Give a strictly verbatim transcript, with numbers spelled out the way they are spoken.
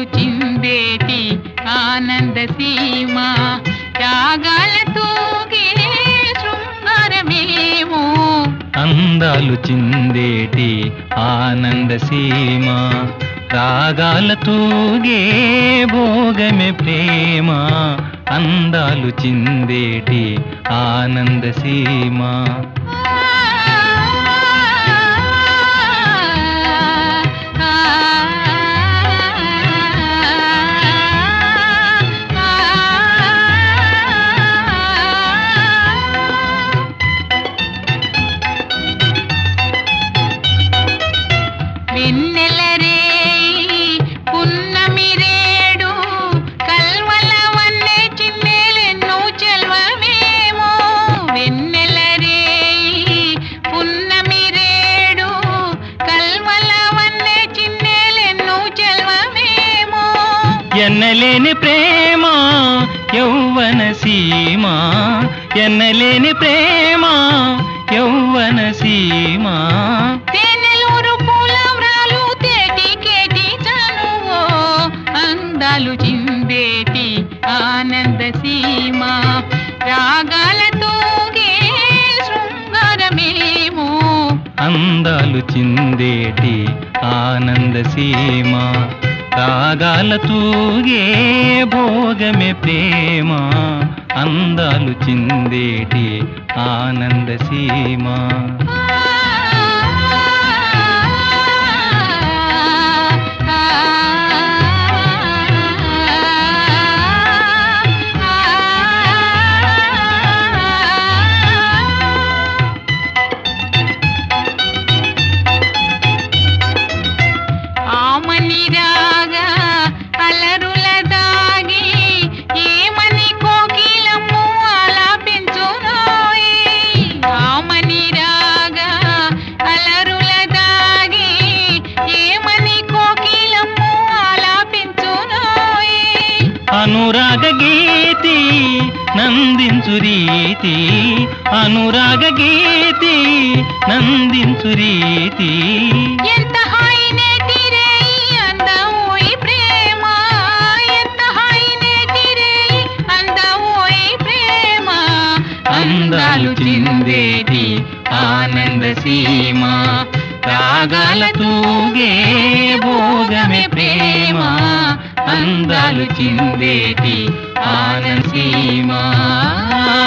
అందాలు చిందేటి ఆనంద సీమ త్యాగాల తూగే శృంగారమేమో అందాలు చిందేటి ఆనంద సీమ రాగాల తూగే భోగమే ప్రేమ అందాలు చిందేటి ఆనంద సీమ వెన్నెలరే పున్నమిరేడు కల్వల వన్నె చిన్నెలెన్నో చెల్వమేమో వెన్నెలరే పున్నమిరేడు కల్వల వన్నె చిన్నెలెన్నో చెల్వమేమో ఎన్నలేని ప్రేమ యౌవన సీమ ఎన్నలేని ప్రేమ యౌవన సీమ అందాలు చిందేటి ఆనంద సీమ రాగాల తూగే శృంగారమేమో అందాలు చిందేటి ఆనంద సీమ రాగాల తూగే భోగమే ప్రేమ అందాలు చిందేటి ఆనంద సీమ ఆమనిరాగా అలరుల దాగి ఏమని కోకిలము ఆలాపించునోయి ఆమనిరాగా అలరుల దాగి ఏమని కోకిలము ఆలాపించునోయి అనురాగ గీతి నందించు రీతి అనురాగ గీతి నందించు రీతి ఎంత హాయినేటి రేయి అందమోయి ప్రేమ ఎంత హాయినేటి రేయి అందమోయి ప్రేమ అందాలు చిందేటి ఆనంద సీమ రాగాల తూగే భోగమే ప్రేమ అందాలు చిందేటి ఆనంద సీమ